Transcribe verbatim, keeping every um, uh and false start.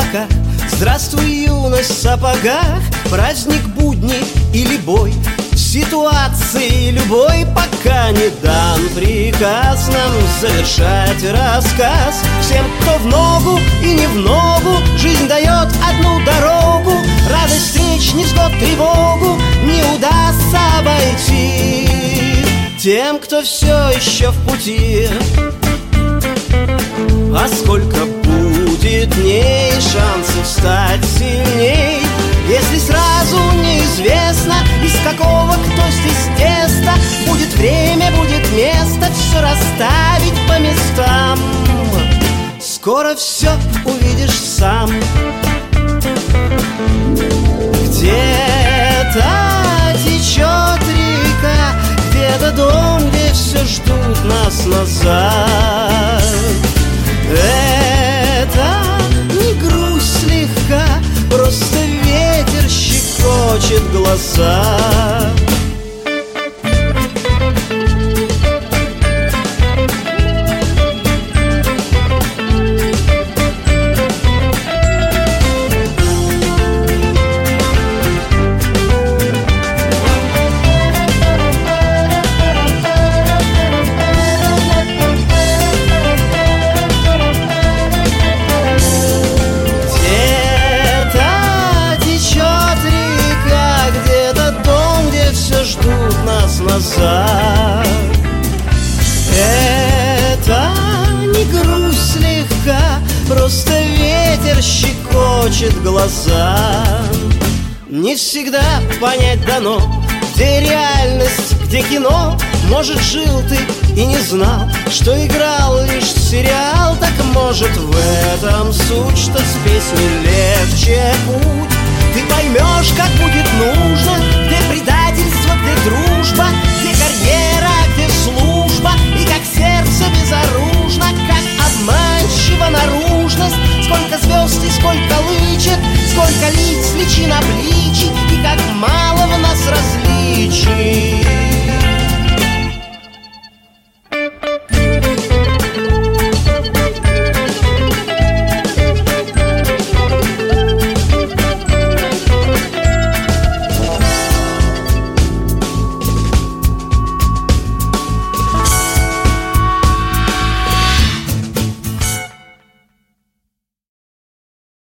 облаках. Здравствуй, юность в сапогах, праздник, будни или бой. В ситуации любой, пока не дан приказ нам завершать рассказ. Всем, кто в ногу и не в ногу, жизнь дает одну дорогу. Радость встреч, невзгод, тревогу не удастся обойти. Тем, кто все еще в пути, а сколько будет дней, шансов стать сильней. Если сразу неизвестно, из какого кто здесь теста, будет время, будет место все расставить по местам. Скоро все увидишь сам. Где-то течет река, где-то дом, где все ждут нас назад. Это не грусть слегка, просто ветер щекочет глаза. Назад. Это не грусть слегка, просто ветер щекочет глаза. Не всегда понять дано, где реальность, где кино. Может, жил ты и не знал, что играл лишь сериал. Так может, в этом суть, что с песней легче путь. Ты поймешь, как будет нужно,